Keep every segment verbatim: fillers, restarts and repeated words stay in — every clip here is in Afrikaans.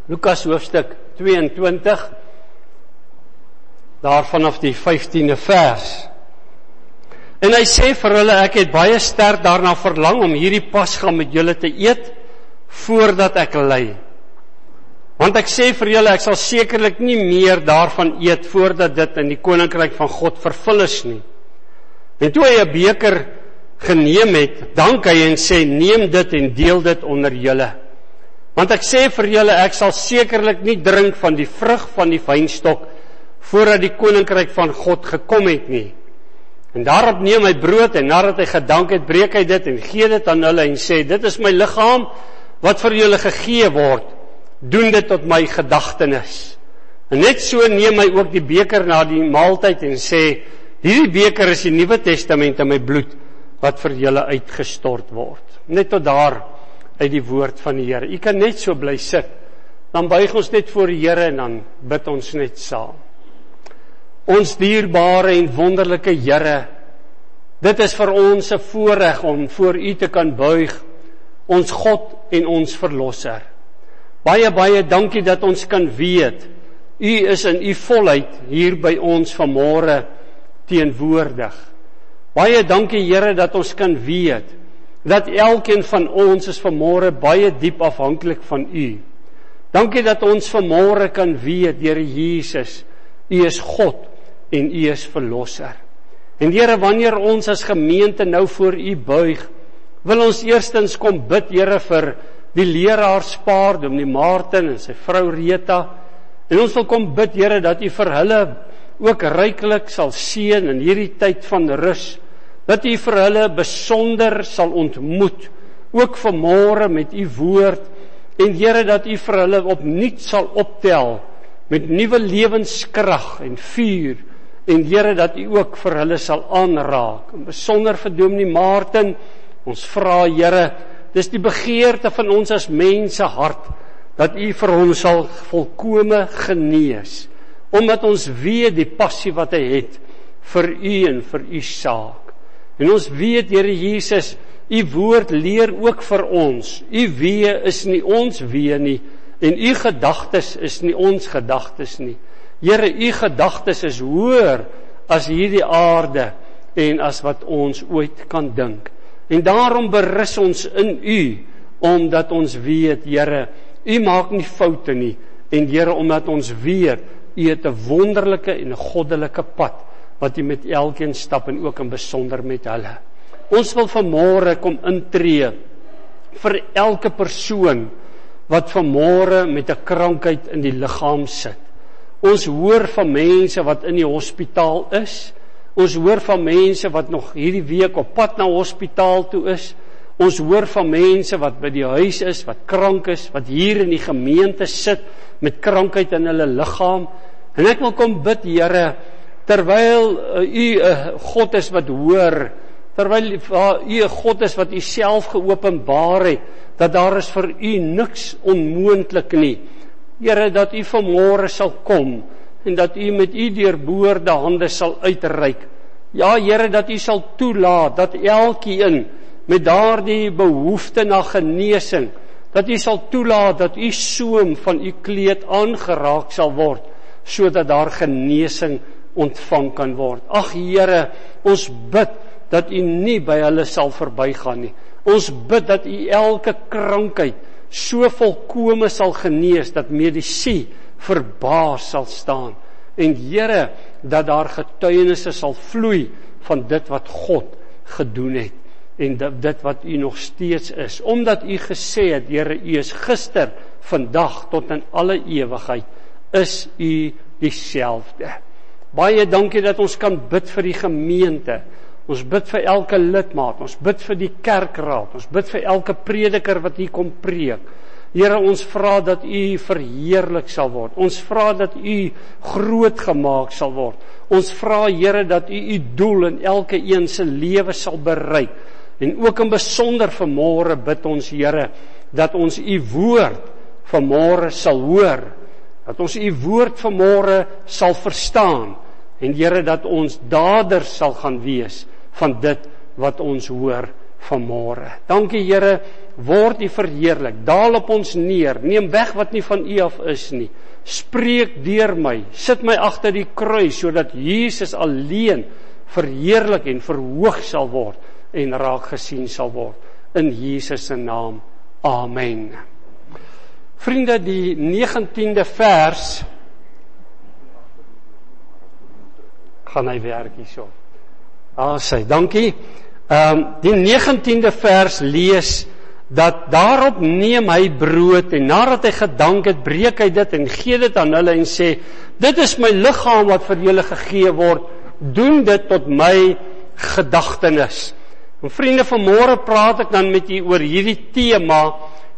Lukas hoofstuk tweeëntwintig, daar vanaf die vyftiende vers. En hy sê vir hulle, ek het baie sterk daarna verlang om hierdie pasga met julle te eet, voordat ek ly. Want ek sê vir julle, ek sal sekerlik nie meer daarvan eet, voordat dit in die koninkryk van God vervul is nie. En toe hy 'n beker geneem het, dank hy en sê, neem dit en deel dit onder julle. Want ek sê vir julle, ek sal sekerlik nie drink van die vrug van die wynstok, voordat die koninkryk van God gekom het nie. En daarop neem hy brood, en nadat hy gedank het, breek hy dit, en gee dit aan hulle, en sê, dit is my liggaam, wat vir julle gegee word, doen dit tot my gedagtenis. En net so neem hy ook die beker na die maaltyd, en sê, hierdie beker is die Nuwe Testament in my bloed, wat vir julle uitgestort word. Net tot daar, uit die woord van die Here. U kan net so bly sit, dan buig ons net voor die Here en dan bid ons net saam. Ons dierbare en wonderlike Here, dit is vir ons 'n voorreg om voor U te kan buig, ons God en ons Verlosser. Baie, baie dankie dat ons kan weet, U is in U volheid hier by ons vanmôre teenwoordig. Baie dankie Here dat ons kan weet, dat elkeen van ons is vanmôre baie diep afhanklik van U. Dankie dat ons vanmôre kan weet, Here Jesus, U is God en U is Verlosser. En Here, wanneer ons as gemeente nou voor U buig, wil ons eerstens kom bid, Here, vir die leraarspaar, Dominee Martin en sy vrou Rita, en ons wil kom bid, Here, dat U vir hulle ook ryklik sal seën in hierdie tyd van rus, dat U vir hulle besonder sal ontmoet, ook vanmôre met U woord, en Here, dat U vir hulle opnuut sal optel, met nuwe lewenskrag en vuur, en Here, dat U ook vir hulle sal aanraak, en besonder vir Dominee Martin, ons vra Here, dis die begeerte van ons as mense hart, dat U vir hom sal volkome genees, omdat ons weet die passie wat hy het, vir U en vir U saak. En ons weet, Here Jesus, U woord leer ook vir ons, U wee is nie ons wee nie, en U gedagtes is nie ons gedagtes nie. Here, U gedagtes is hoër as hierdie aarde, en as wat ons ooit kan dink. En daarom berus ons in U, omdat ons weet, Here, U maak nie foute nie, en Here, omdat ons weet, U het 'n wonderlike en 'n goddelike pad, wat U met elkeen stap, en ook in besonder met hulle. Ons wil vanmôre kom intree, vir elke persoon, wat vanmôre met 'n krankheid in die liggaam sit. Ons hoor van mense wat in die hospitaal is, ons hoor van mense wat nog hierdie week op pad na hospitaal toe is, ons hoor van mense wat by die huis is, wat krank is, wat hier in die gemeente sit, met krankheid in hulle liggaam, en ek wil kom bid, Here, terwyl uh, U 'n uh, God is wat hoor, terwyl uh, U 'n God is wat U self geopenbaar het, dat daar is vir U niks onmoontlik nie. Here, dat U vanmôre sal kom, en dat U met U deurboorde hande sal uitreik. Ja, Here, dat U sal toelaat, dat elkeen met daardie behoefte na genesing, dat U sal toelaat, dat U soem van U kleed aangeraak sal word, sodat daar genesing ontvang kan word. Ag Here, ons bid dat U nie by hulle sal verbygaan nie. Ons bid dat U elke krankheid so volkome sal genees, dat medisyne verbaas sal staan. En Here, dat daar getuienisse sal vloei van dit wat God gedoen het, en dit wat U nog steeds is. Omdat U gesê het, Here, U is gister, vandag, tot in alle ewigheid, is U dieselfde. Baie dankie dat ons kan bid vir die gemeente, ons bid vir elke lidmaat, ons bid vir die kerkraad, ons bid vir elke prediker wat hier kom preek. Here, ons vra dat U verheerlik sal word, ons vra dat U groot gemaak sal word, ons vra Here dat U U doel in elke een se lewe sal bereik, en ook in besonder vanmôre bid ons Here, dat ons U woord vanmôre sal hoor, dat ons U woord vanmôre sal verstaan, en Here, dat ons daders sal gaan wees van dit wat ons hoor vanmôre. Dankie Here, word U verheerlik, daal op ons neer, neem weg wat nie van U af is nie, spreek deur my, sit my agter die kruis, sodat Jesus alleen verheerlik en verhoog sal word, en raak gesien sal word, in Jesus se naam, amen. Vriende, die negentiende vers, gaan hy werk hierso. Ah, sy, dankie. Um, die negentiende vers lees, dat daarop neem hy brood, en nadat hy gedank het, breek hy dit, en gee dit aan hulle, en sê, dit is my liggaam wat vir julle gegee word, doen dit tot my gedagtenis. En vriende, vanmôre praat ek dan met u oor hierdie tema,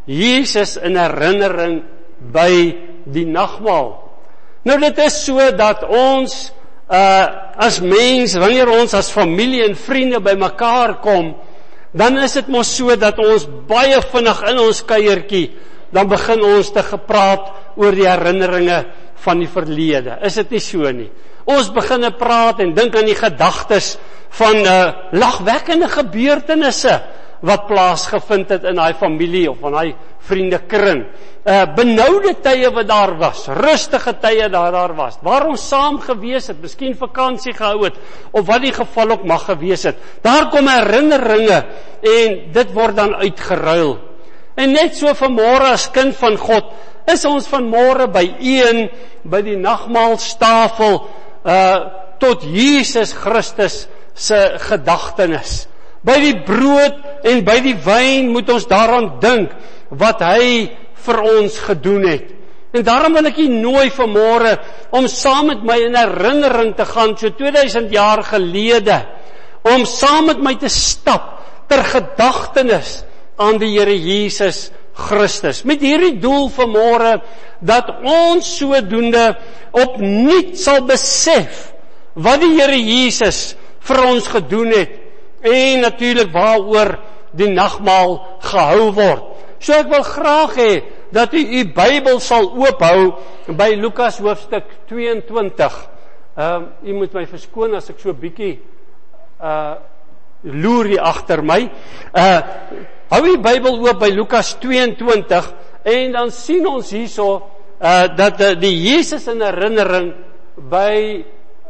Jesus in herinnering by die nagmaal. Nou dit is so dat ons uh, as mens, wanneer ons as familie en vriende by mekaar kom, dan is dit mos so dat ons baie vinnig in ons kuiertjie, dan begin ons te gepraat oor die herinneringe van die verlede. Is dit nie so nie? Ons begin te praat en dink aan die gedagtes van uh, lagwekkende gebeurtenisse wat plaasgevind het in daai familie of in daai vriendekring. Uh, benoude tye wat daar was, rustige tye daar daar was, waar ons saam gewees het, miskien vakansie gehou het, of wat die geval ook mag gewees het. Daar kom herinneringe en dit word dan uitgeruil. En net so vanmôre as kind van God, is ons vanmôre by een, by die nagmaalstafel, uh, tot Jesus Christus se gedagtenis. By die brood en by die wyn moet ons daaraan dink wat hy vir ons gedoen het. En daarom wil ek u nooi vanmôre om saam met my in herinnering te gaan, so tweeduisend jaar gelede, om saam met my te stap ter gedagtenis aan die Here Jesus Christus. Met hierdie doel vanmôre dat ons sodoende opnuut sal besef wat die Here Jesus vir ons gedoen het, en natuurlik waaroor die nagmaal gehou word. So ek wil graag hê dat u u Bybel sal oophou by Lukas hoofstuk tweeëntwintig. Uh, u moet my verskoon as ek so bietjie uh, loer hier agter my. Uh, hou u Bybel oop by Lukas tweeëntwintig en dan sien ons hierso uh, dat uh, die Jesus in herinnering by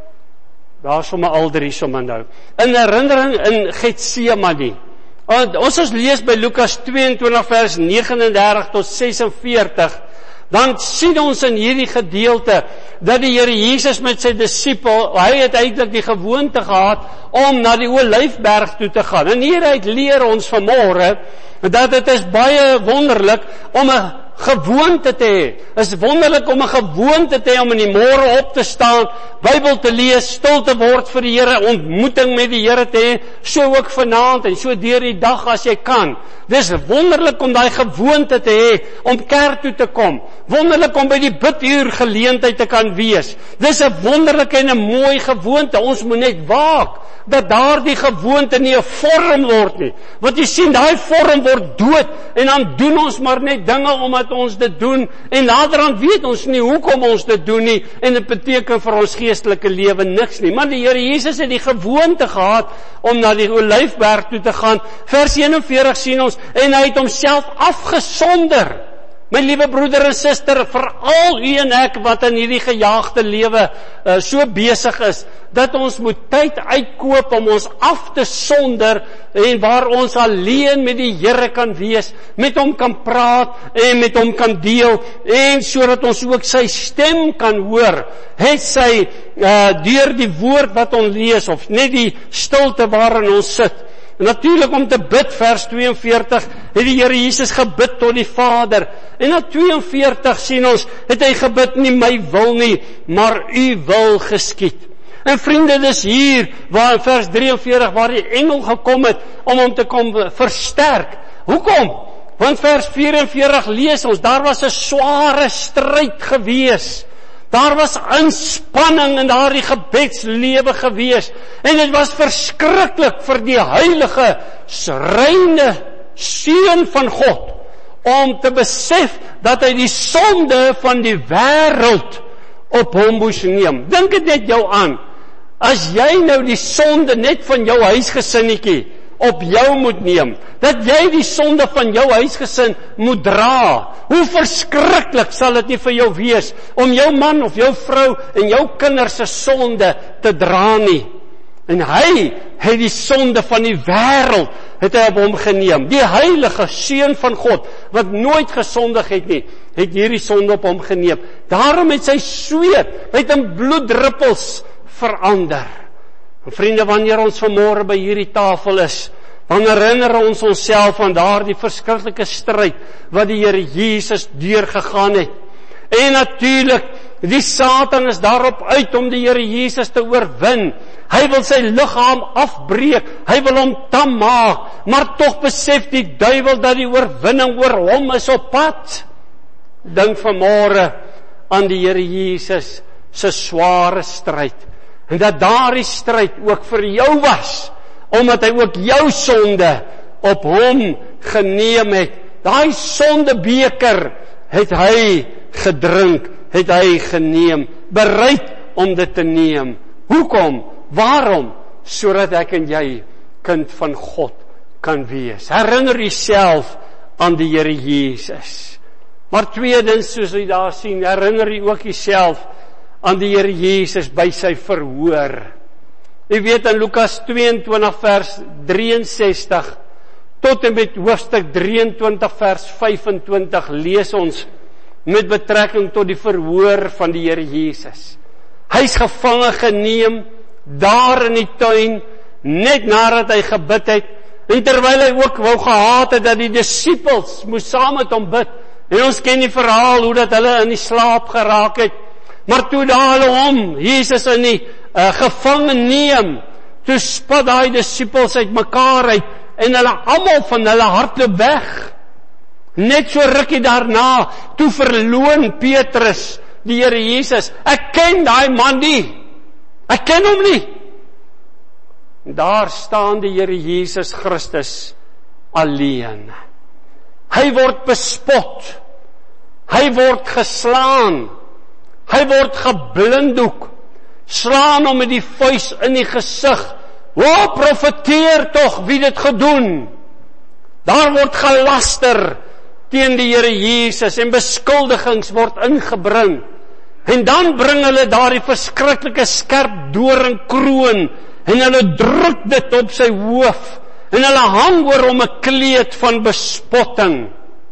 daar sommer alder hier sommer nou. In herinnering in Getsemane. Ons as lees by Lukas tweeëntwintig vers negenendertig tot sesenveertig, dan sien ons in hierdie gedeelte dat die Here Jesus met sy disipel, hy het eintlik die gewoonte gehad om na die Olyfberg toe te gaan. En hieruit leer ons vanmôre dat dit is baie wonderlik om 'n gewoonte te hê. Is wonderlik om 'n gewoonte te hê om in die môre op te staan, Bybel te lees, stil te word vir die Here, ontmoeting met die Here te hê, so ook vanaand en so deur die dag as jy kan. Dis wonderlik om daai gewoonte te hê om kerk toe te kom. Wonderlik om by die biduur geleentheid te kan wees. Dis 'n wonderlike en 'n mooi gewoonte. Ons moet net waak dat daardie gewoonte nie 'n vorm word nie. Want jy sien, daai vorm word dood en dan doen ons maar net dinge omdat ons dit doen en naderhand weet ons nie hoekom ons dit doen nie en dit beteken vir ons geestelike lewe niks nie. Maar die Here Jesus het die gewoonte gehad om na die Olyfberg toe te gaan. Vers eenenveertig sien ons, en hy het homself afgesonder. My liewe broeder en suster, veral u en ek wat in hierdie gejaagde lewe uh, so besig is, dat ons moet tyd uitkoop om ons af te sonder en waar ons alleen met die Here kan wees, met hom kan praat en met hom kan deel en sodat ons ook sy stem kan hoor, het sy uh, deur die woord wat ons lees of net die stilte waarin ons sit. Natuurlik om te bid, vers tweeënveertig, het die Here Jesus gebid tot die Vader. En na tweeënveertig sien ons, het hy gebid, nie my wil nie, maar u wil geskied. En vriende, dis hier, waar in vers drieënveertig, waar die engel gekom het, om hom te kom versterk. Hoekom? Want vers vyf-en-veertig lees ons, daar was 'n sware stryd gewees. Daar was inspanning in daardie gebedslewe gewees. En dit was verskriklik vir die heilige, reine seun van God, om te besef dat hy die sonde van die wêreld op hom moes neem. Dink dit net jou aan, as jy nou die sonde net van jou huisgesinnetjie op jou moet neem, dat jy die sonde van jou huisgesin moet dra. Hoe verskriklik sal dit nie vir jou wees, om jou man of jou vrou en jou kinders se sonde te dra nie. En hy het die sonde van die wêreld, het hy op hom geneem. Die heilige Seun van God, wat nooit gesondig het nie, het hierdie sonde op hom geneem. Daarom het sy sweet met in bloeddruppels verander. En vriende, wanneer ons vanmôre by hierdie tafel is, dan herinner ons onsself aan daardie verskriklike stryd wat die Here Jesus deurgegaan het. En natuurlik, die Satan is daarop uit om die Here Jesus te oorwin. Hy wil sy liggaam afbreek, hy wil hom tam maak, maar tog besef die duiwel dat die oorwinning oor hom is op pad. Dink vanmôre aan die Here Jesus se sware stryd, en dat daardie stryd ook vir jou was, omdat hy ook jou sonde op hom geneem het. Daai sondebeker het hy gedrink, het hy geneem, bereid om dit te neem. Hoekom? Waarom? Sodat ek en jy kind van God kan wees. Herinner jouself aan die Here Jesus. Maar tweedens, soos jy daar sien, herinner jy ook jouself aan die Here Jesus by sy verhoor. Jy weet in Lukas tweeëntwintig vers drieënsestig tot en met hoofstuk drieëntwintig vers vyfentwintig lees ons met betrekking tot die verhoor van die Here Jesus. Hy is gevange geneem daar in die tuin, net nadat hy gebid het, en terwyl hy ook wou gehad het dat die disippels moes saam met hom bid, en ons ken die verhaal hoe dat hulle in die slaap geraak het, maar toe daar hulle hom, Jesus in die uh, gevange neem, toe spat daai disippels uit mekaar uit, en hulle almal van hulle hardloop weg. Net so rukkie daarna, toe verloon Petrus die Here Jesus. Ek ken daai man nie. Ek ken hom nie. Daar staan die Here Jesus Christus alleen. Hy word bespot. Hy word geslaan. Hy word geblinddoek. Slaan hom met die vuis in die gesig. O, profeteer tog wie dit gedoen. Daar word gelaster teen die Here Jesus en beskuldigings word ingebring. En dan bring hulle daardie verskriklike skerp doringkroon en hulle druk dit op sy hoof en hulle hang oor hom 'n kleed van bespotting.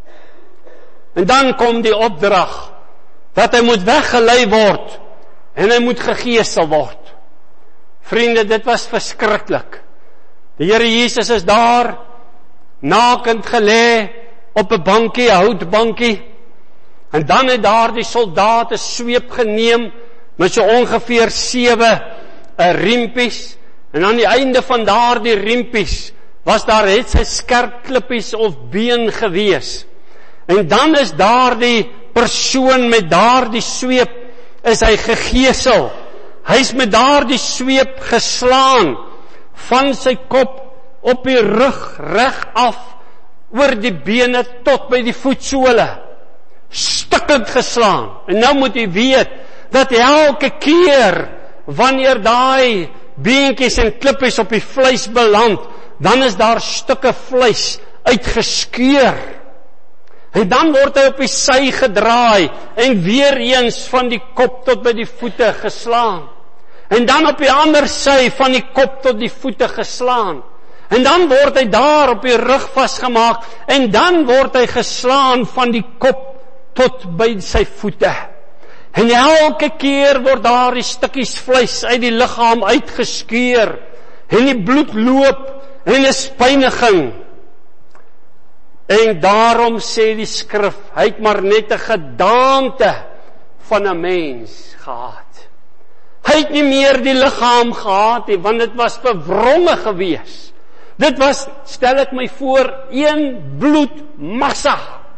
En dan kom die opdrag dat hy moet weggelei word en hy moet gegeesel word. Vriende, dit was verskriklik. Die Here Jesus is daar nakend gelê op 'n bankie, 'n houtbankie. En dan het daar die soldate sweep geneem met so ongeveer sewe uh, riempies. En aan die einde van daardie riempies was daar het sy skerp klippies of been gewees. En dan is daardie persoon met daardie sweep is hy gegeesel. Hy is met daardie sweep geslaan van sy kop op die rug reg af oor die bene tot by die voetsole. Stukkend geslaan. En nou moet jy weet dat elke keer wanneer daai beentjies en klippies op die vleis beland, dan is daar stukke vleis uitgeskeur. En dan word hy op die sy gedraai en weer eens van die kop tot by die voete geslaan. En dan op die ander sy van die kop tot die voete geslaan. En dan word hy daar op die rug vasgemaak en dan word hy geslaan van die kop tot by sy voete. En elke keer word daar die stukkies vleis uit die liggaam uitgeskeur en die bloed loop en is pyniging. En daarom sê die skrif, hy het maar net 'n gedaante van 'n mens gehad. Hy het nie meer die liggaam gehad nie, want dit was verwronge gewees. Dit was, stel ek my voor, een bloedmassa.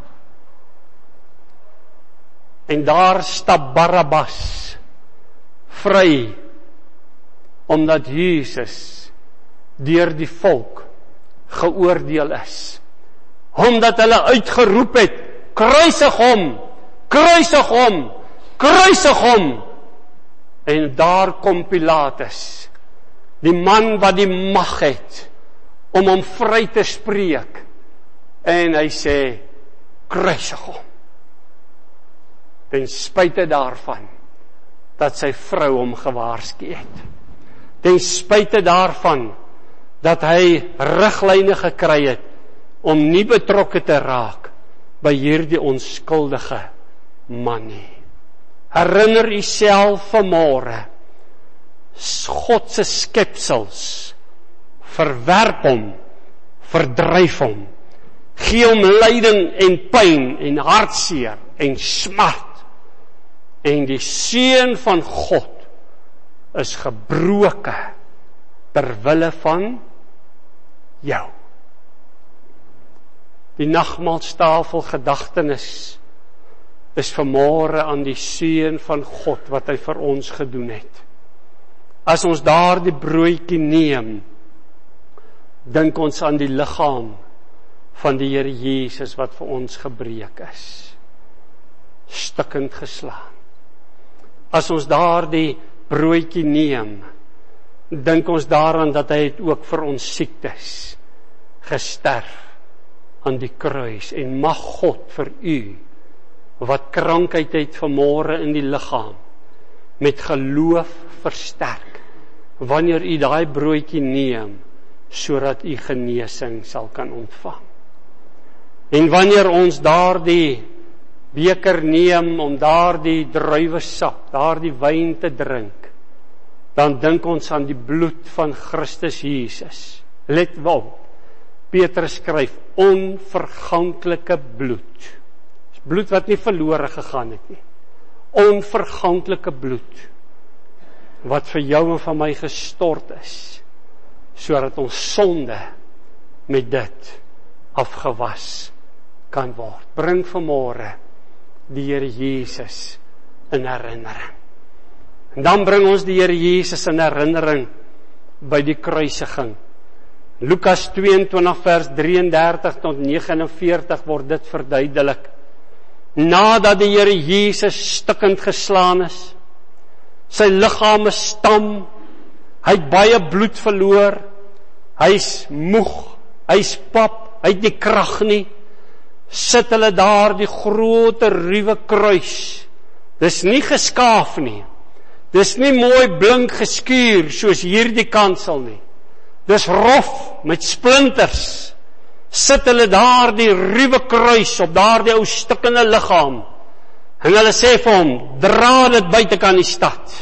En daar stap Barabbas vry, omdat Jesus deur die volk geoordeel is. Omdat hulle uitgeroep het, kruisig hom, kruisig hom, kruisig hom. En daar kom Pilatus, die man wat die mag het om hom vry te spreek. En hy sê, kruisig hom. Ten spyte daarvan, dat sy vrou hom gewaarsku het. Ten spyte daarvan, dat hy riglyne gekry het, om nie betrokke te raak, by hierdie onskuldige man nie. Herinner u self vanmôre, God se skepsels, verwerp hom, verdryf hom, gee hom lyding en pyn en hartseer en smart, en die seun van God is gebroke ter wille van jou. Die nagmaalstafel gedagtenis is vanmôre aan die seun van God wat hy vir ons gedoen het. As ons daardie broodjie neem, dink ons aan die liggaam van die Here Jesus wat vir ons gebreek is, stikkend geslaan. As ons daardie broodjie neem, dink ons daaraan dat hy het ook vir ons siektes gesterf aan die kruis, en mag God vir u, wat krankheid het vanmôre in die liggaam, met geloof versterk, wanneer u daai broodjie neem, sodat u genesing sal kan ontvang. En wanneer ons daardie beker neem om daardie druiwesap, daardie wyn te drink, dan dink ons aan die bloed van Christus Jesus. Let wel, Petrus skryf, onverganklike bloed. Bloed wat nie verlore gegaan het nie. Onverganklike bloed, wat vir jou en vir my gestort is, sodat ons sonde met dit afgewas kan word. Bring vanmôre die Here Jesus in herinnering. En dan bring ons die Here Jesus in herinnering by die kruisiging. Lukas tweeëntwintig vers drie en dertig tot nege en veertig word dit verduidelik. Nadat die Here Jesus stikkend geslaan is, sy liggaam is tam, hy het baie bloed verloor, hy's moeg, hy's pap, hy het nie krag nie, sit hulle daar die groot ruwe kruis. Dis nie geskaaf nie. Dis nie mooi blink geskuur soos hierdie kansel nie. Dis rof met splinters. Sit hulle daar die ruwe kruis op daardie ou stikkende liggaam. En hulle sê vir hom, dra dit buite kan die stad.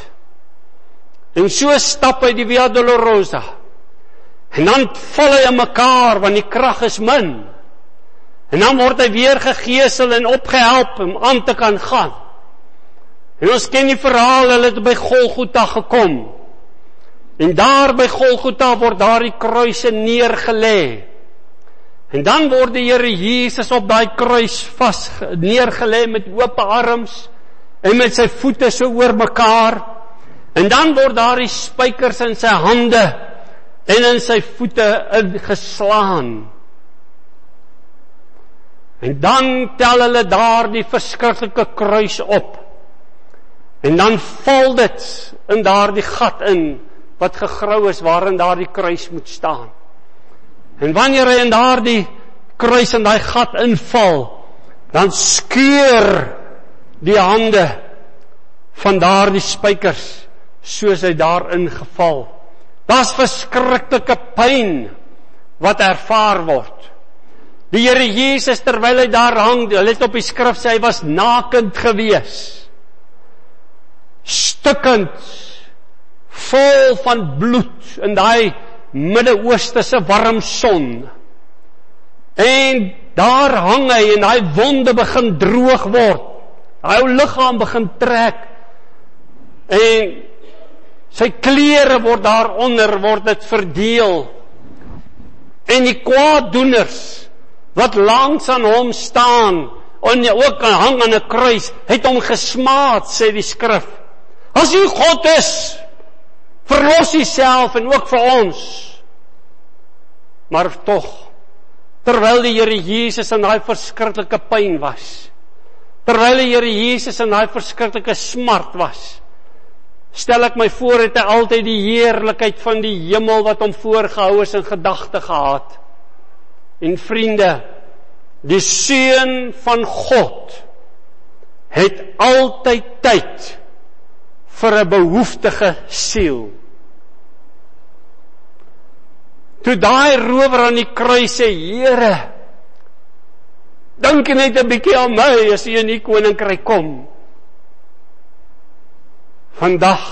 En so stap hy die Via Dolorosa. En dan val hy in mekaar, want die krag is min. En dan word hy weer gegeesel en opgehelp om aan te kan gaan. En ons ken die verhaal, hulle het by Golgotha gekom. En daar by Golgotha word daar die kruise neergelê. En dan word die Here Jesus op daai kruis vas neergelê met oop arms en met sy voete so oor mekaar. En dan word daar die spykers in sy hande en in sy voete ingeslaan. En dan tel hulle daar die verskriklike kruis op. En dan val dit in daar die gat in, wat gegrou is, waarin daar die kruis moet staan. En wanneer hy in daar die kruis in die gat inval, dan skeur die hande van daar die spykers, soos hy daarin geval. Daar's verskriklike pyn, wat ervaar word. Die Here Jesus, terwyl hy daar hang, hulle het op die skrif sê, hy was nakend gewees. Stikkend, vol van bloed, in die Midde-Oosterse warm son. En daar hang hy, en die wonde begin droog word. Hy liggaam begin trek. En sy klere word daaronder, word dit verdeel. En die kwaaddoeners, wat langs aan hom staan, en ook hang aan 'n kruis, het hom gesmaad, sê die skrif. As u God is, verlos u self en ook vir ons. Maar tog, terwyl die Here Jesus in daai verskriklike pyn was, terwyl die Here Jesus in daai verskriklike smart was, stel ek my voor, het hy altyd die heerlikheid van die hemel wat hom voorgehou is in gedagte gehad. En vriende, die Seun van God het altyd tyd vir 'n behoeftige siel. Toe daai rower aan die kruis sê, Here, dink net 'n bietjie aan my as jy in die koninkryk kom. Vandag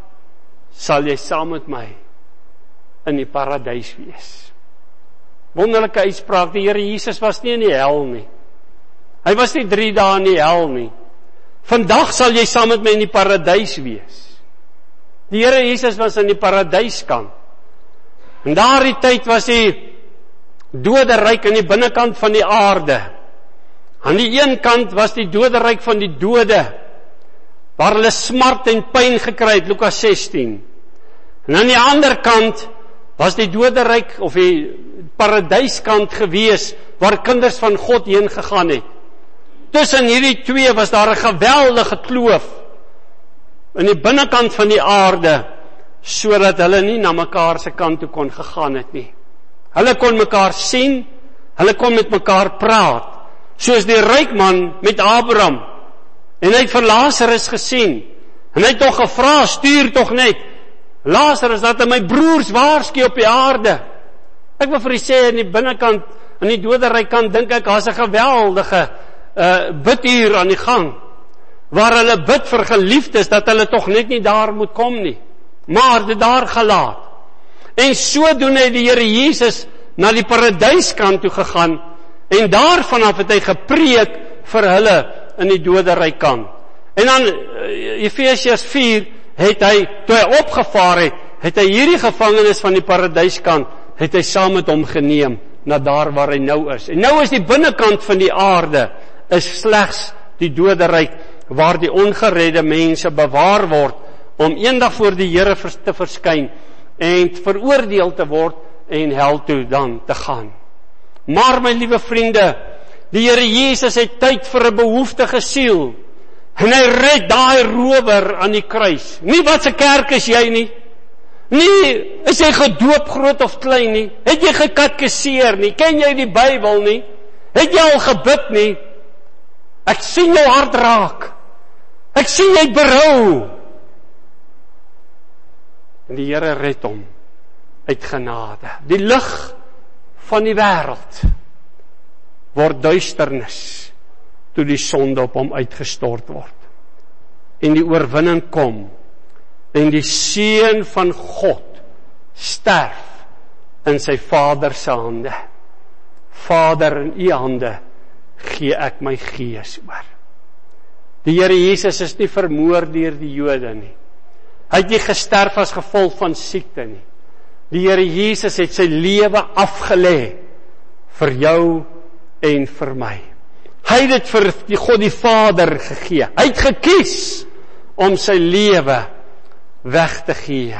sal jy saam met my in die paradys wees. Wonderlike uitspraak, die Here Jesus was nie in die hel nie. Hy was nie drie dae in die hel nie. Vandag sal jy saam met my in die paradys wees. Die Here Jesus was in die paradyskant. En daardie tyd was die doderyk aan die binnekant van die aarde. Aan die een kant was die doderyk van die dode, waar hulle smart en pyn gekry het, Lukas sestien. En aan die ander kant was die doderyk, of die paradyskant gewees, waar kinders van God heen gegaan het. Tussen hierdie twee was daar 'n geweldige kloof, in die binnekant van die aarde, sodat hulle nie na mekaar se kant toe kon gegaan het nie. Hulle kon mekaar sien, hulle kon met mekaar praat, soos die ryk man met Abraham, en hy het vir Lazarus gesien, en hy het tog gevra, stuur tog net, Lazarus, dat hy my broers waarsku op die aarde. Ek wil vir u sê, in die binnekant, in die doderyk kant, dink ek, daar's 'n geweldige uh, biduur aan die gang, waar hulle bid vir geliefdes, dat hulle tog net nie daar moet kom nie, maar dit daar gelaat. En sodoende het die Here Jesus na die paradyskant toe gegaan, en daarvanaf het hy gepreek vir hulle in die doderyk kant. En dan Efesiërs vier het hy, toe hy opgevaar het, het hy hierdie gevangenes van die paradyskant, het hy saam met hom geneem, na daar waar hy nou is. En nou is die binnekant van die aarde, is slegs die doderyk, waar die ongeredde mense bewaar word, om eendag voor die Here te verskyn, en veroordeel te word, en hel toe dan te gaan. Maar my liewe vriende, die Here Jesus het tyd vir 'n behoeftige siel, en hy red daai rower aan die kruis. Nie wat se kerk is jy nie, nie is jy gedoop groot of klein nie, het jy gekatkeseer nie, ken jy die Bybel nie, het jy al gebid nie, ek sien jou hart raak, ek sien jy berou, en die Here red hom uit genade. Die lig van die wêreld word duisternis toe die sonde op hom uitgestort word. En die oorwinning kom, en die Seun van God sterf in sy Vader se hande. Vader, in u hande gee ek my gees oor. Die Here Jesus is nie vermoor deur die Jode nie. Hy het nie gesterf as gevolg van siekte nie. Die Here Jesus het sy lewe afgelê vir jou en vir my. Hy het dit vir die God die Vader gegee. Hy het gekies om sy lewe weg te gee.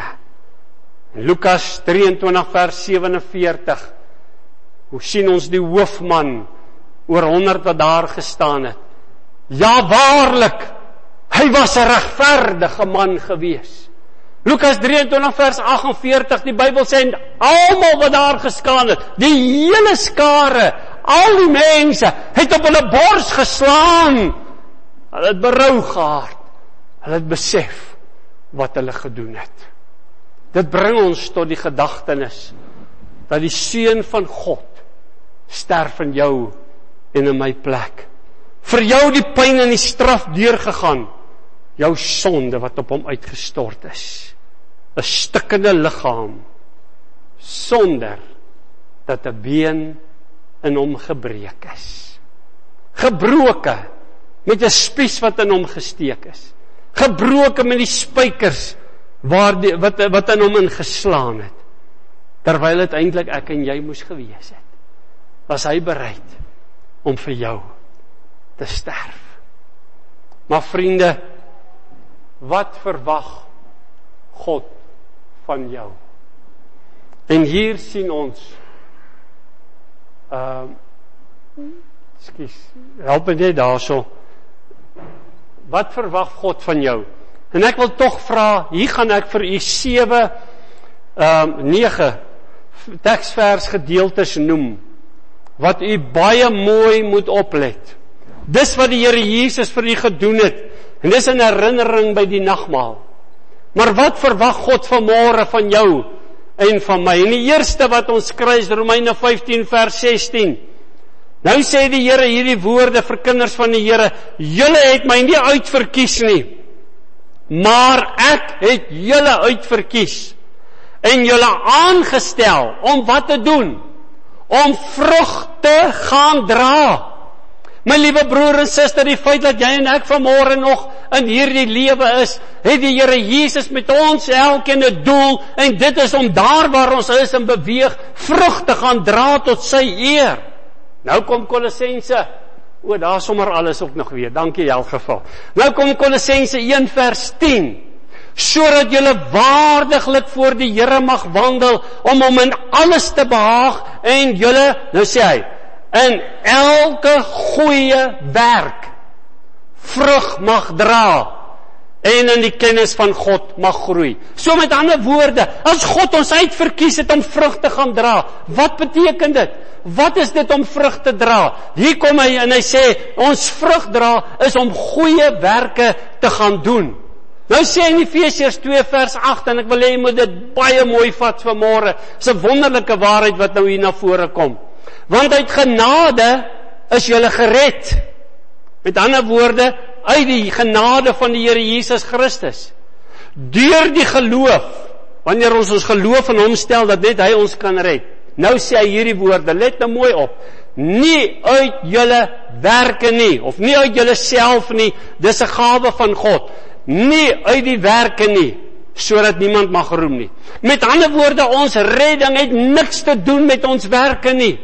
Lukas drieëntwintig vers sewenveertig, hoe sien ons die hoofman oor honderd wat daar gestaan het. Ja, waarlik, hy was 'n regverdige man gewees. Lukas drieëntwintig vers agtenveertig, die Bybel sê, almal wat daar gestaan het, die hele skare, al die mense, het op hulle bors geslaan. Hulle het berou gehad. Hulle het besef wat hulle gedoen het. Dit bring ons tot die gedagtenis, dat die Seun van God sterf in jou en in my plek. Vir jou die pyn en die straf deurgegaan, jou sonde wat op hom uitgestort is. 'n stikkende liggaam, sonder dat 'n been in hom gebreek is. Gebroke, met 'n spies wat in hom gesteek is. Gebroke met die spykers, waar die, wat, wat in hom ingeslaan het. Terwyl het eintlik ek en jy moes gewees het. Was hy bereid om vir jou te sterf. Maar vriende, wat verwag God van jou? En hier sien ons, uh, ekskuus, help my net daarso, wat verwag God van jou? En ek wil tog vra, hier gaan ek vir u sewe, um, nege teksvers gedeeltes noem, wat u baie mooi moet oplet. Dis wat die Here Jesus vir u gedoen het, en dis 'n herinnering by die nagmaal. Maar wat verwag God vanmôre van jou en van my? En die eerste wat ons kry is Romeine vyftien vers sestien. Nou sê die Here hierdie woorde vir kinders van die Here: julle het my nie uitverkies nie, maar ek het julle uitverkies en julle aangestel om wat te doen? Om vrug te gaan dra. My liewe broer en suster, die feit dat jy en ek vanmôre nog in hierdie lewe is, het die Here Jesus met ons elkeen 'n doel, en dit is om daar waar ons is en beweeg, vrug te gaan dra tot sy eer. Nou kom Kolossense, o, daar sommer alles ook nog weer, dankie in elk geval. Nou kom Kolossense een vers tien, sodat julle waardiglik voor die Here mag wandel, om hom in alles te behaag, en julle, nou sê hy, in elke goeie werk vrug mag dra, en in die kennis van God mag groei. So met ander woorde, as God ons uitverkies het om vrug te gaan dra, wat beteken dit? Wat is dit om vrug te dra? Hier kom hy en hy sê, ons vrug dra is om goeie werke te gaan doen. Nou sê in Efesiërs twee vers agt, en ek wil hê jy moet dit baie mooi vat vanmôre, is 'n wonderlike waarheid wat nou hier na vore kom. Want uit genade is julle gered. Met ander woorde, uit die genade van die Here Jesus Christus. Deur die geloof, wanneer ons ons geloof in hom stel, dat net hy ons kan red. Nou sê hy hierdie woorde, let nou mooi op. Nie uit julle werke nie, of nie uit julle self nie, dis 'n gawe van God. Nie uit die werke nie, sodat niemand mag roem nie. Met ander woorde, ons redding het niks te doen met ons werke nie.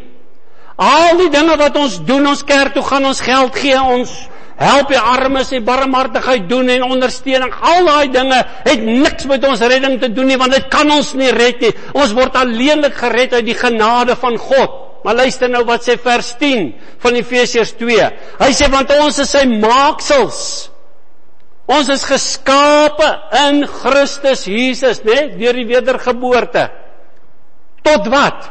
Al die dinge wat ons doen, ons kerk toe gaan, ons geld gee, ons help die armes, die barmhartigheid doen en ondersteuning, al die dinge het niks met ons redding te doen nie, want dit kan ons nie red nie. Ons word alleenlik gered uit die genade van God. Maar luister nou wat sê vers tien van Efesiërs twee. Hy sê, want ons is sy maaksels. Ons is geskape in Christus Jesus, né, deur die wedergeboorte. Tot wat?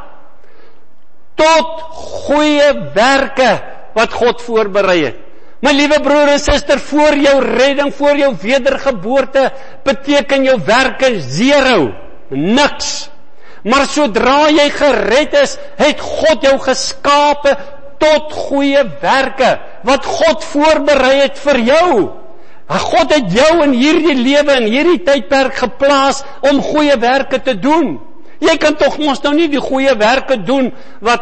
Tot goeie werke wat God voorberei het. My liewe broer en suster, voor jou redding, voor jou wedergeboorte, beteken jou werke zero, niks. Maar sodra jy gered is, het God jou geskape tot goeie werke, wat God voorberei het vir jou. God het jou in hierdie lewe, in hierdie tydperk geplaas om goeie werke te doen. Jy kan tog mos nou nie die goeie werke doen wat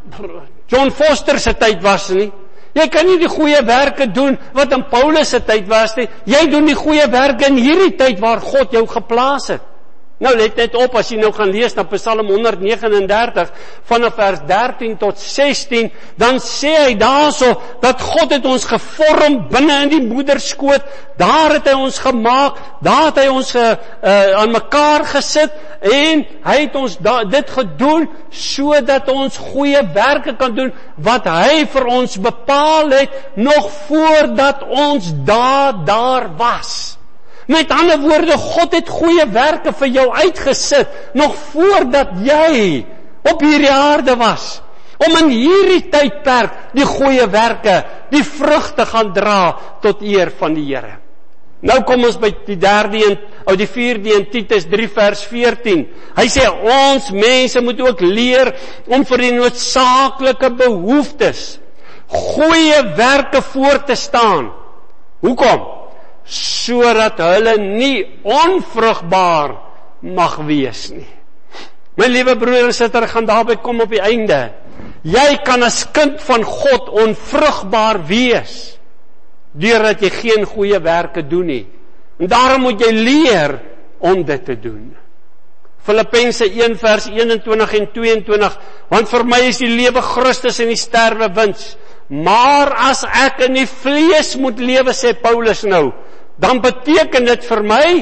John Foster se tyd was nie. Jy kan nie die goeie werke doen wat in Paulus se tyd was nie. Jy doen die goeie werke in hierdie tyd waar God jou geplaas het. Nou let net op, as jy nou gaan lees na Psalm honderd vyf en dertig, vanaf vers dertien tot sestien, dan sê hy daarso, dat God het ons gevorm binne in die moederskoot, daar het hy ons gemaak, daar het hy ons uh, uh, aan mekaar gesit, en hy het ons da, dit gedoen, sodat ons goeie werke kan doen, wat hy vir ons bepaal het, nog voordat ons daar, daar was. Met ander woorde, God het goeie werke vir jou uitgesit, nog voordat jy op hierdie aarde was, om in hierdie tydperk die goeie werke, die vrug te gaan dra tot eer van die Here. Nou kom ons by die derde, of die vierde in Titus drie vers veertien. Hy sê, ons mense moet ook leer om vir die noodsaaklike behoeftes goeie werke voor te staan. Hoekom? Sodat hulle nie onvrugbaar mag wees nie. My liewe broer en suster, gaan daarby kom op die einde. Jy kan as kind van God onvrugbaar wees, deurdat jy geen goeie werke doen nie. En daarom moet jy leer om dit te doen. Filippense een vers eenentwintig en tweeëntwintig, want vir my is die lewe Christus en die sterwe wins. Maar as ek in die vlees moet lewe, sê Paulus nou, dan beteken dit vir my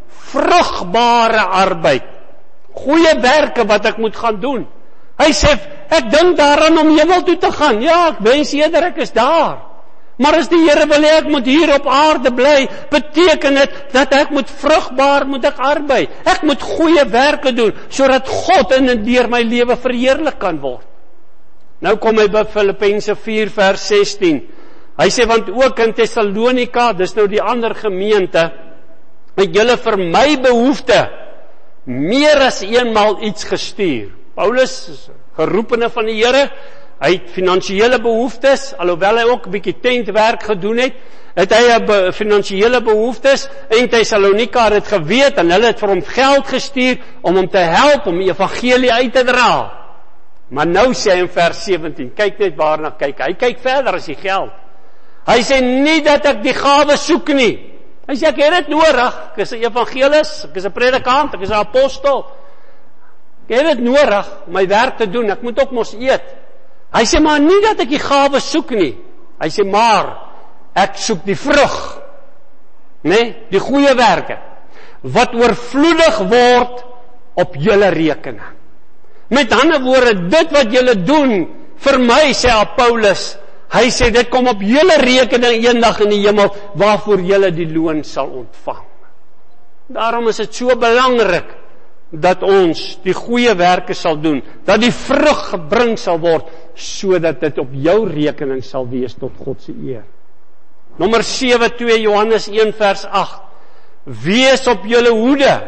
vrugbare arbeid, goeie werke wat ek moet gaan doen. Hy sê, ek dink daaraan om hemel toe te gaan, ja, ek wens eerder ek is daar, Maar as die Here wil hê ek moet hier op aarde bly, beteken dit dat ek moet vrugbaar moet ek arbei. Ek moet goeie werke doen, sodat God in en deur my lewe verheerlik kan word. Nou kom hy by Filippense vier vers sestien. Hy sê, want ook in Thessalonika, dis nou die ander gemeente, het julle vir my behoefte meer as eenmaal iets gestuur. Paulus, geroepene van die Here, hy het finansiële behoeftes, alhoewel hy ook 'n bietjie tentwerk gedoen het, het hy be, finansiële behoeftes, en Thessalonika het dit geweet, en hulle het vir hom geld gestuur, om hom te help, om die evangelie uit te dra. Maar nou sê hy in vers sewentien, kyk net waarna kyk, hy kyk verder as die geld. Hy sê nie dat ek die gawe soek nie. Hy sê ek het dit nodig, ek is 'n evangelis, ek is 'n predikant, ek is 'n apostel. Ek het dit nodig om my werk te doen, ek moet ook mos eet. Hy sê maar nie dat ek die gawe soek nie. Hy sê maar ek soek die vrug, nee, die goeie werke wat oorvloedig word op julle rekening. Met ander woorde, dit wat julle doen vir my, sê Paulus, hy sê dit kom op julle rekening eendag in die hemel, waarvoor julle die loon sal ontvang. Daarom is dit so belangrik dat ons die goeie werke sal doen, dat die vrug gebring sal word, sodat dit op jou rekening sal wees tot God se eer. Nommer sewe, twee Johannes een vers agt. Wees op julle hoede.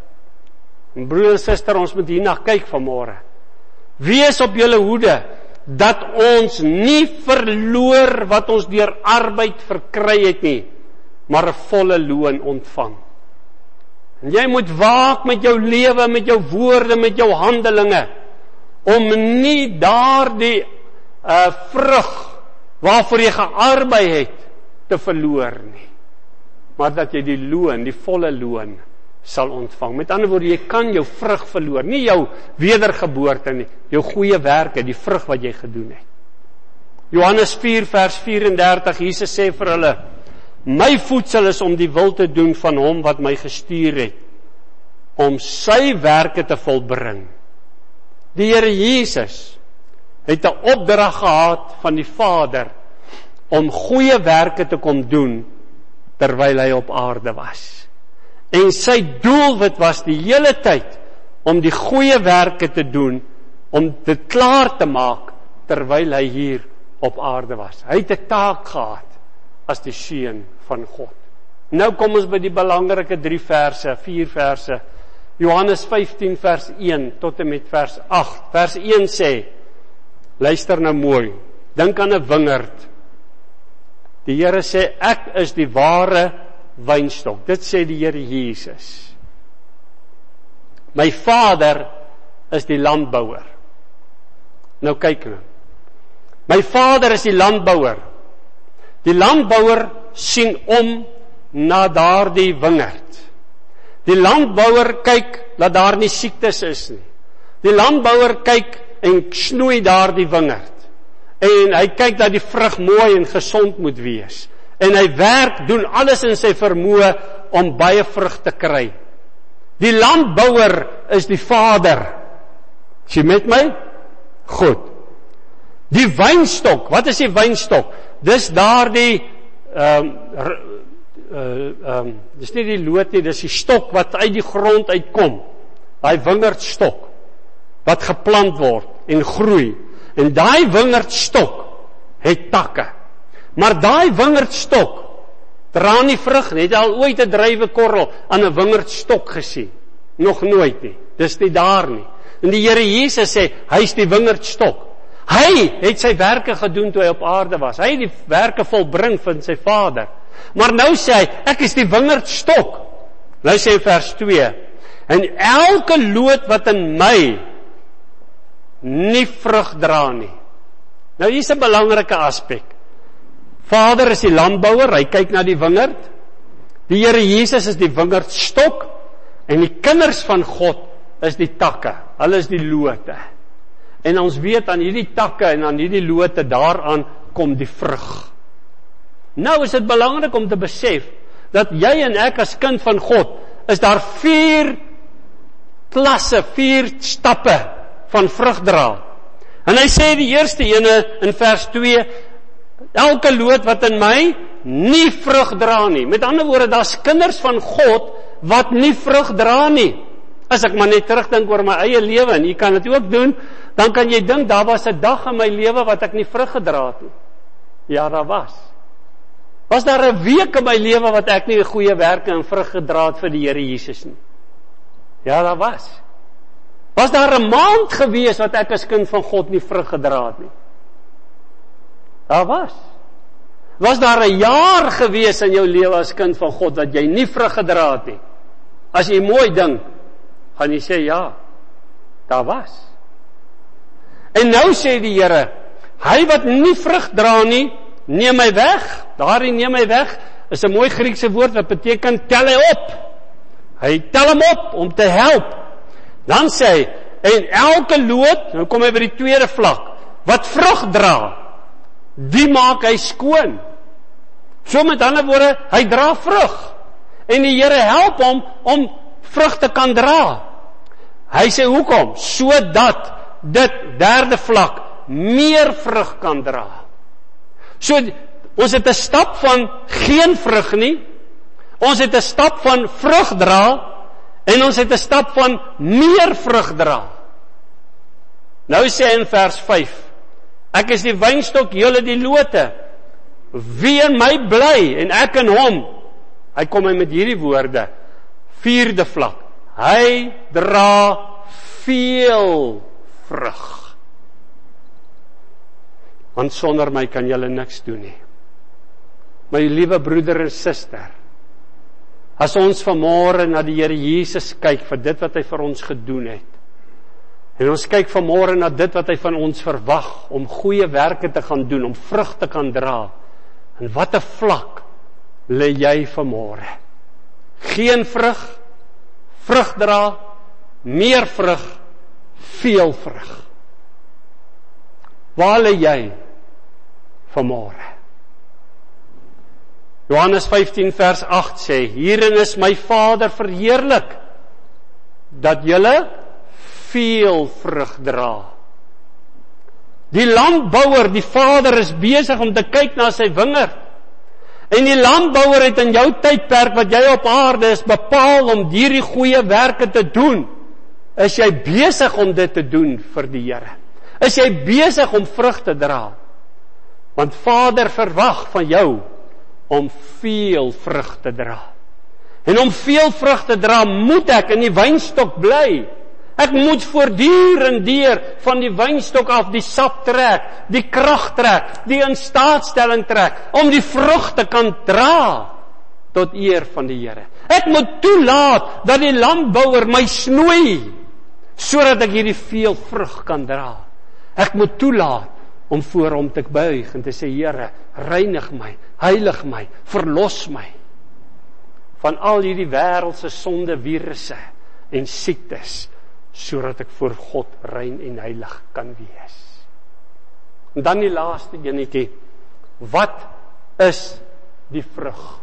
En broer en suster, ons moet hierna kyk vanmôre. Wees op julle hoede, dat ons nie verloor wat ons deur arbeid verkry het nie, maar 'n volle loon ontvang. En jy moet waak met jou lewe, met jou woorde, met jou handelinge, om nie daardie uh, vrug waarvoor jy gearbei het, te verloor nie. Maar dat jy die loon, die volle loon, sal ontvang. Met ander woorde, jy kan jou vrug verloor, nie jou wedergeboorte nie, jou goeie werke, die vrug wat jy gedoen het. Johannes vier vers vyf-en-dertig, Jesus sê vir hulle, my voedsel is om die wil te doen van hom wat my gestuur het, om sy werke te volbring. Die Here Jesus het 'n opdrag gehad van die Vader, om goeie werke te kom doen, terwyl hy op aarde was. En sy doelwit was die hele tyd, om die goeie werke te doen, om dit klaar te maak, terwyl hy hier op aarde was. Hy het 'n taak gehad, as die seun van God. Nou kom ons by die belangrike drie verse, vier verse, Johannes vyftien vers een, tot en met vers agt. Vers een sê, luister nou mooi, dink aan 'n wingerd. Die Here sê, ek is die ware wynstok. Dit sê die Here Jesus. My Vader is die landbouer. Nou kyk nou. My Vader is die landbouer. Die landbouer sien om na daardie wingerd. Die landbouer kyk dat daar nie siektes is nie. Die landbouer kyk en snoei daardie wingerd. En hy kyk dat die vrug mooi en gesond moet wees. En hy werk, doen alles in sy vermoë om baie vrug te kry. Die landbouer is die Vader. Is jy met my? Goed. Die wynstok, wat is die wynstok? Dis daardie um, uh, um, dis nie die loot nie, dis die stok wat uit die grond uitkom. Daai wingerdstok wat geplant word en groei. En daai wingerdstok het takke. Maar daai wingerdstok dra nie vrug nie. Het al ooit 'n druiwekorrel aan 'n wingerdstok gesien? Nog nooit nie. Dis nie daar nie. En die Here Jesus sê, hy is die wingerdstok. Hy het sy werke gedoen toe hy op aarde was. Hy het die werke volbring van sy Vader. Maar nou sê hy, ek is die wingerdstok. Nou sê hy vers twee, en elke loot wat in my nie vrug dra nie. Nou hier is 'n belangrike aspek. Vader is die landbouer, hy kyk na die wingerd. Die Here Jesus is die wingerdstok en die kinders van God is die takke. Hulle is die lote. En ons weet aan hierdie takke en aan hierdie lote daaraan kom die vrug. Nou is dit belangrik om te besef dat jy en ek as kind van God is daar vier klasse, vier stappe van vrugdra. En hy sê die eerste ene in vers twee, Elke loot wat in my nie vrug dra nie. Met ander woorde, daar's kinders van God wat nie vrug dra nie. As ek maar net terugdink oor my eie lewe, en jy kan dit ook doen, dan kan jy dink, daar was 'n dag in my lewe wat ek nie vrug gedra het nie. Ja, daar was. Was daar 'n week in my lewe wat ek nie 'n goeie werke en vrug gedra het vir die Here Jesus nie? Ja, daar was. Was daar 'n maand gewees wat ek as kind van God nie vrug gedra het nie? Daar was. Was daar 'n jaar gewees in jou lewe as kind van God wat jy nie vrug gedra het nie? As jy mooi dink, gaan jy sê ja, daar was. En nou sê die Here, hy wat nie vrug dra nie, neem my weg. Daarin neem my weg is 'n mooi Griekse woord wat beteken tel hy op. Hy tel hom op om te help. Dan sê hy, en elke loot, nou kom hy by die tweede vlak, wat vrug dra, die maak hy skoon. So met ander woorde, hy dra vrug. En die Here help hom om vrug te kan dra. Hy sê hoekom? Sodat dit derde vlak meer vrug kan dra. So ons het 'n stap van geen vrug nie. Ons het 'n stap van vrug dra en ons het 'n stap van meer vrug dra. Nou sê hy in vers vyf, ek is die wynstok, julle die lote. Wie in my bly en ek in hom. Hy kom hy met hierdie woorde. Vierde vlak. Hy dra veel vrug. Want sonder my kan julle niks doen nie. My liewe broeder en suster, as ons vanmôre na die Here Jesus kyk vir dit wat hy vir ons gedoen het, en ons kyk vanmôre na dit wat hy van ons verwag, om goeie werke te gaan doen, om vrug te kan dra, en wat 'n vlak lê jy vanmôre? Geen vrug, vrug dra, meer vrug, veel vrug. Waar lê jy vanmôre? Johannes vyftien vers agt sê, hierin is my Vader verheerlik, dat julle veel vrug dra. Die landbouer, die Vader is besig om te kyk na sy wingerd. En die landbouer het in jou tydperk wat jy op aarde is bepaal om hierdie goeie werke te doen. Is jy besig om dit te doen vir die Here? Is jy besig om vrug te dra? Want Vader verwag van jou om veel vrug te dra. En om veel vrug te dra, moet ek in die wynstok bly. Ek moet voortdurend deur van die wynstok af die sap trek, die krag trek, die instaatstelling trek, om die vrug te kan dra tot eer van die Here. Ek moet toelaat dat die landbouer my snoei, sodat ek hierdie veel vrug kan dra. Ek moet toelaat om voor hom te buig en te sê, Here, reinig my, heilig my, verlos my van al hierdie wêreldse sonde, virusse en siektes, sodat ek voor God rein en heilig kan wees. En dan die laaste enetjie, wat is die vrug?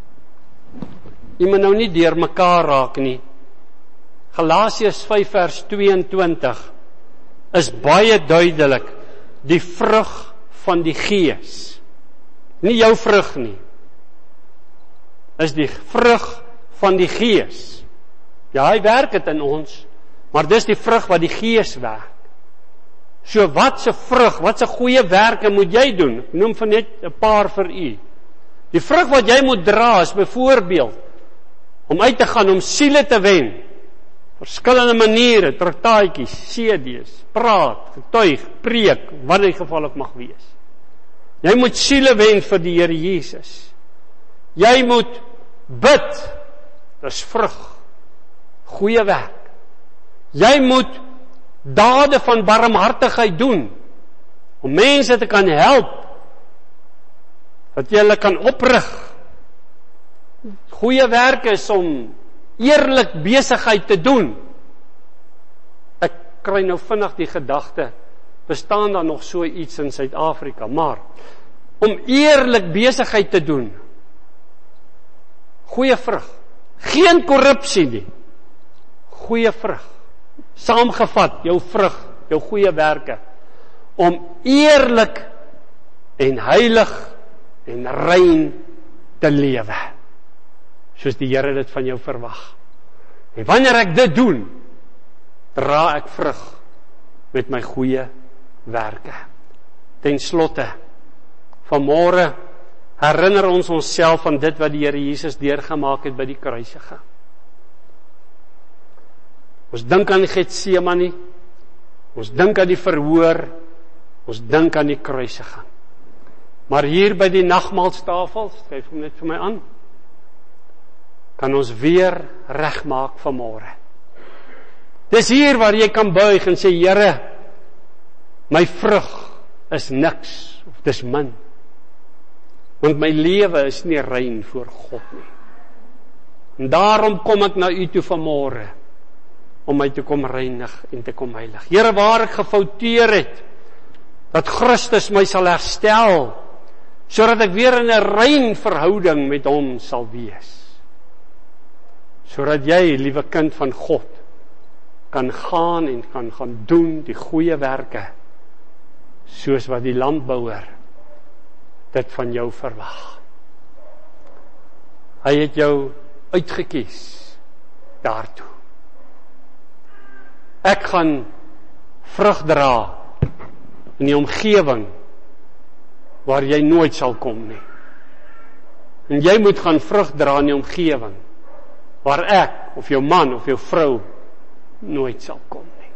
Jy moet nou nie deur mekaar raak nie. Galasiërs vyf vers tweeëntwintig is baie duidelik, die vrug van die Gees. Nie jou vrug nie. Is die vrug van die Gees. Ja, hy werk dit in ons, maar dis die vrug wat die Gees werk. So wat se vrug, wat se goeie werke moet jy doen? Ek noem van net 'n paar vir u. Die vrug wat jy moet dra is byvoorbeeld om uit te gaan om siele te wen. Verskillende maniere, traktaatjies, C D's, praat, getuig, preek, wat in geval ook mag wees. Jy moet siele wen vir die Here Jesus. Jy moet bid, dis vrug, goeie werk. Jy moet dade van barmhartigheid doen, om mense te kan help, dat jy hulle kan oprig. Goeie werk is om eerlik besigheid te doen. Ek kry nou vinnig die gedagte, bestaan daar nog so iets in Suid-Afrika, maar om eerlik besigheid te doen, goeie vrug, geen korrupsie nie, goeie vrug, saamgevat, jou vrug, jou goeie werke, om eerlik en heilig en rein te lewe. Soos die Here dit van jou verwag. En wanneer ek dit doen, dra ek vrug met my goeie werke. Ten slotte, vanmôre herinner ons onsself van dit wat die Here Jesus deurgemaak het by die kruisiging. Ons dink aan Getsemane, ons dink aan die verhoor, ons dink aan die kruisiging. Maar hier by die nagmaalstafel, skryf hom net vir my aan, kan ons weer regmaak vanmôre. Dis hier waar jy kan buig en sê, Here, my vrug is niks, of dis min. Want my lewe is nie rein voor God nie. En daarom kom ek na u toe vanmôre, om my te kom reinig en te kom heilig. Here, waar ek gefouteer het, dat Christus my sal herstel, sodat ek weer in 'n rein verhouding met hom sal wees. Sodat jy, liewe kind van God, kan gaan en kan gaan doen die goeie werke, soos wat die landbouer dit van jou verwag. Hy het jou uitgekies daartoe. Ek gaan vrug dra in die omgewing waar jy nooit sal kom nie. En jy moet gaan vrug dra in die omgewing waar ek, of jou man, of jou vrou, nooit sal kom nie.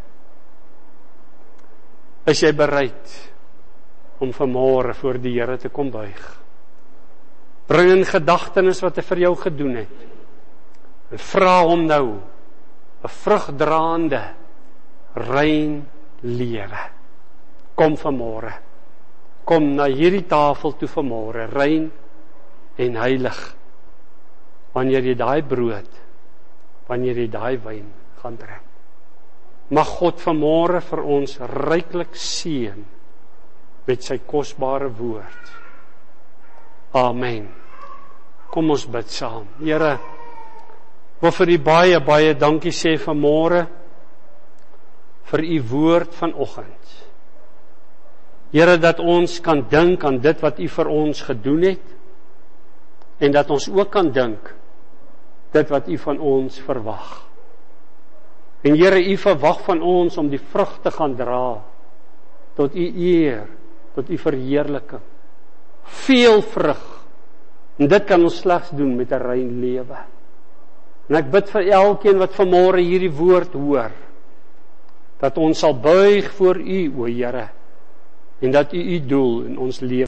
Is jy bereid om vanmôre voor die Here te kom buig? Bring in gedagtenis wat hy vir jou gedoen het. En vra hom nou 'n vrugdraande, rein lewe. Kom vanmôre. Kom na hierdie tafel toe vanmôre, rein en heilig. Wanneer jy daai brood, wanneer jy daai wyn gaan drink. Mag God vanmôre vir ons ryklik seën met sy kosbare woord. Amen. Kom ons bid saam. Here, wil vir u baie, baie dankie sê vanmôre vir u woord vanoggend. Here, dat ons kan dink aan dit wat u vir ons gedoen het, en dat ons ook kan dink dit wat u van ons verwag. En Here, u verwag van ons om die vrug te gaan dra tot u eer, tot u verheerliking. Veel vrug. En dit kan ons slegs doen met 'n rein lewe. En ek bid vir elkeen wat vanmôre hierdie woord hoor, dat ons sal buig voor u, o Here, en dat u u doel in ons lewe